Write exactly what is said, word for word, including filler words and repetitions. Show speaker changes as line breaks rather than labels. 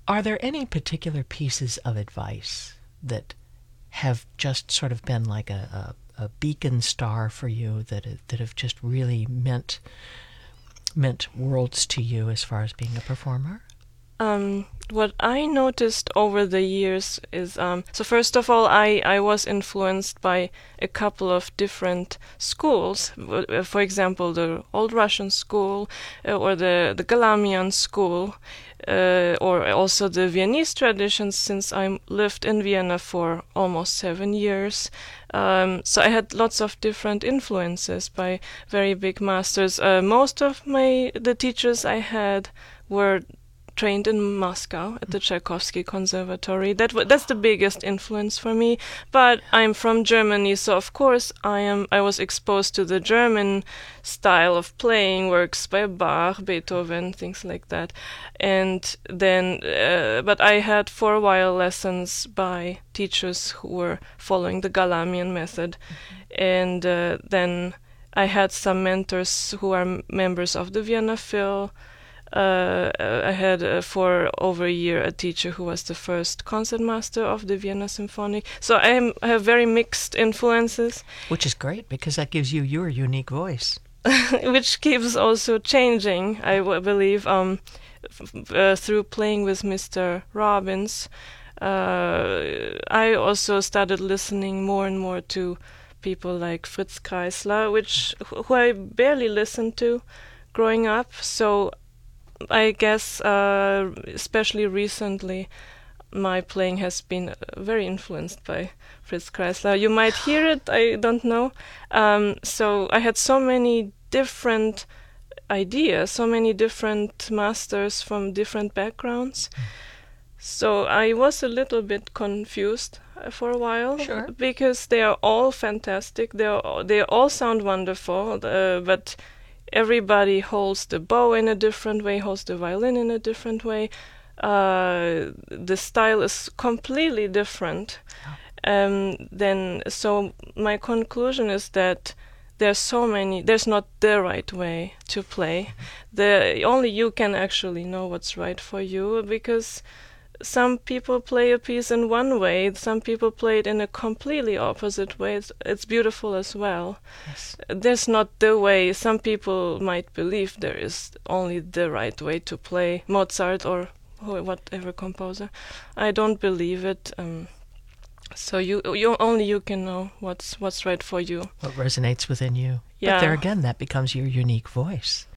Are there any particular pieces of advice that have just sort of been like a, a, a beacon star for you that that have just really meant meant worlds to you as far as being a performer?
Um, what I noticed over the years is, um, so first of all, I, I was influenced by a couple of different schools. Uh, For example, the Old Russian school, uh, or the, the Galamian school, uh, or also the Viennese traditions, since I lived in Vienna for almost seven years. Um, so I had lots of different influences by very big masters. Uh, most of my the teachers I had were trained in Moscow at the Tchaikovsky Conservatory. That w- that's the biggest influence for me. But I'm from Germany, so of course I am. I was exposed to the German style of playing, works by Bach, Beethoven, things like that. And then, uh, but I had for a while lessons by teachers who were following the Galamian method, and uh, then I had some mentors who are m- members of the Vienna Phil. Uh, I had uh, for over a year a teacher who was the first concertmaster of the Vienna Symphony. So I, am, I have very mixed influences.
Which is great because that gives you your unique voice.
Which keeps also changing, I w- believe, um, f- uh, through playing with Mister Robbins. Uh, I also started listening more and more to people like Fritz Kreisler, which who I barely listened to growing up. So I guess, uh, especially recently, my playing has been very influenced by Fritz Kreisler. You might hear it, I don't know. Um, so I had so many different ideas, so many different masters from different backgrounds. So I was a little bit confused for a while,
Sure.
because they are all fantastic. They are, they all sound wonderful, uh, but everybody holds the bow in a different way, holds the violin in a different way. Uh, the style is completely different. Um, then, so my conclusion is that there's so many. There's not the right way to play. The only you can actually know what's right for you, because some people play a piece in one way, some people play it in a completely opposite way. It's, it's beautiful as well.
Yes.
There's not the way. Some people might believe there is only the right way to play Mozart or wh- whatever composer. I don't believe it. Um, so you, you only you can know what's what's right for you.
What resonates within you.
Yeah.
But there again, that becomes your unique voice.